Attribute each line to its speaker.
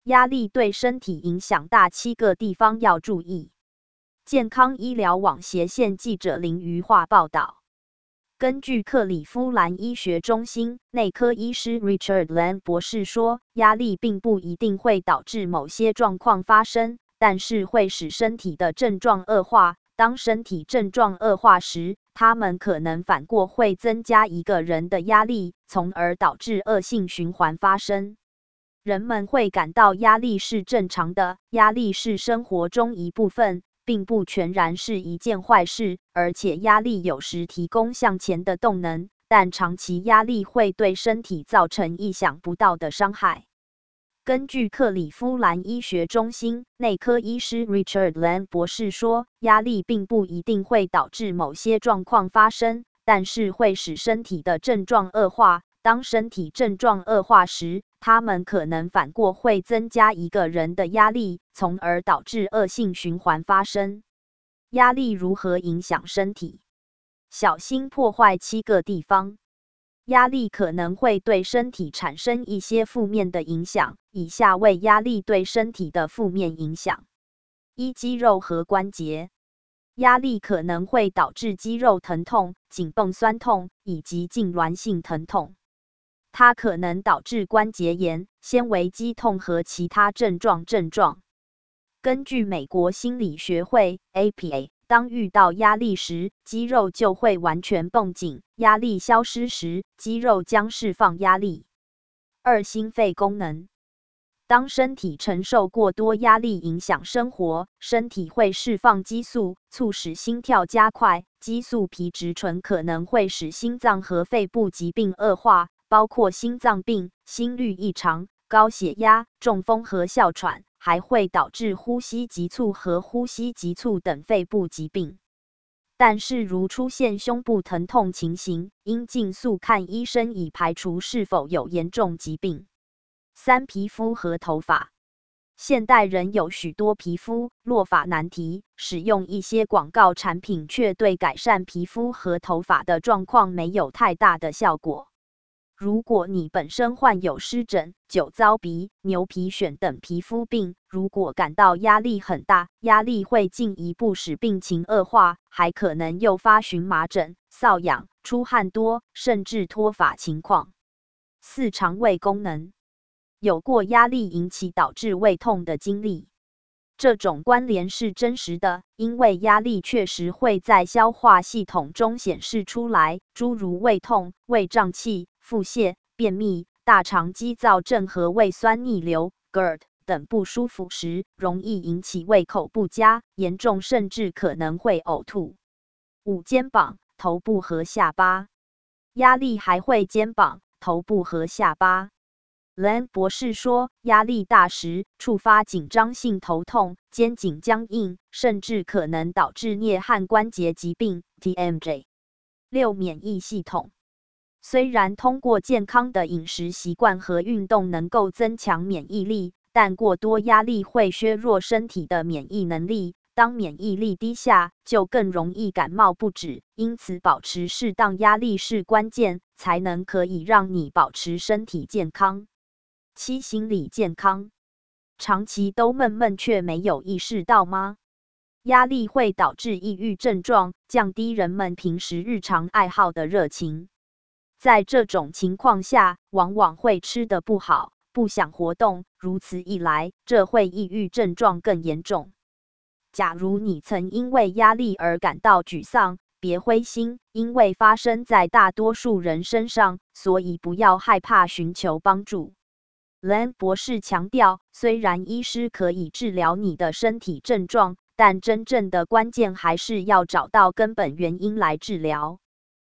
Speaker 1: 压力对身体影响大，7个地方要注意。健康医疗网斜线记者林瑜桦报道。根据克里夫兰医学中心内科医师 Richard Land 博士说，压力并不一定会导致某些状况发生，但是会使身体的症状恶化。当身体症状恶化时，它们可能反过会增加一个人的压力，从而导致恶性循环发生。人们会感到压力是正常的，压力是生活中一部分，并不全然是一件坏事，而且压力有时提供向前的动能，但长期压力会对身体造成意想不到的伤害。根据克里夫兰医学中心内科医师 Richard Land 博士说，压力并不一定会导致某些状况发生，但是会使身体的症状恶化。当身体症状恶化时，它们可能反过会增加一个人的压力，从而导致恶性循环发生。压力如何影响身体？小心破坏7个地方。压力可能会对身体产生一些负面的影响，以下为压力对身体的负面影响。1、肌肉和关节。压力可能会导致肌肉疼痛、紧绷酸痛以及痉挛性疼痛。它可能导致关节炎、纤维肌痛和其他症状。根据美国心理学会 APA， 当遇到压力时，肌肉就会完全绷紧，压力消失时，肌肉将释放压力。2、心肺功能。当身体承受过多压力影响生活，身体会释放激素，促使心跳加快。激素皮质醇可能会使心脏和肺部疾病恶化，包括心脏病、心律异常、高血压、中风和哮喘，还会导致呼吸急促和呼吸急促等肺部疾病。但是如出现胸部疼痛情形，应尽速看医生以排除是否有严重疾病。3、皮肤和头发。现代人有许多皮肤落发难题，使用一些广告产品却对改善皮肤和头发的状况没有太大的效果。如果你本身患有湿疹、酒糟鼻、牛皮癣等皮肤病，如果感到压力很大，压力会进一步使病情恶化，还可能诱发荨麻疹、瘙痒、出汗多，甚至脱发情况。4、肠胃功能。有过压力引起导致胃痛的经历。这种关联是真实的，因为压力确实会在消化系统中显示出来，诸如胃痛、胃胀气、腹泻、便秘、大肠激躁症和胃酸逆流 GERD 等不舒服时，容易引起胃口不佳，严重甚至可能会呕吐。5、肩膀、头部和下巴。压力还会肩膀、头部和下巴。Land 博士说，压力大时触发紧张性头痛、肩颈僵硬，甚至可能导致颞颌关节疾病 TMJ。6、免疫系统。虽然通过健康的饮食习惯和运动能够增强免疫力，但过多压力会削弱身体的免疫能力。当免疫力低下，就更容易感冒不止，因此保持适当压力是关键，才能可以让你保持身体健康。7、心理健康。长期都闷闷却没有意识到吗？压力会导致抑郁症状，降低人们平时日常爱好的热情。在这种情况下，往往会吃得不好，不想活动，如此一来，这会抑郁症状更严重。假如你曾因为压力而感到沮丧，别灰心，因为发生在大多数人身上，所以不要害怕寻求帮助。Land 博士强调，虽然医师可以治疗你的身体症状，但真正的关键还是要找到根本原因来治疗。